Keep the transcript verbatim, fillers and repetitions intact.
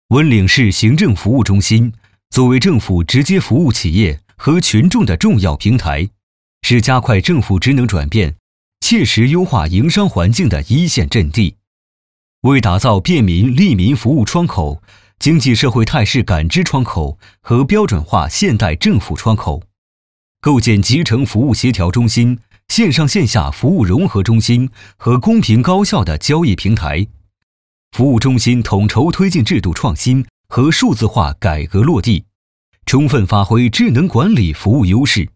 温岭市行政服务中心作为政府直接服务企业和群众的重要平台，是加快政府职能转变、切实优化营商环境的一线阵地，为打造便民利民服务窗口、经济社会态势感知窗口和标准化现代政府窗口，构建集成服务协调中心、线上线下服务融合中心和公平高效的交易平台。服务中心统筹推进制度创新和数字化改革落地，充分发挥智能管理服务优势，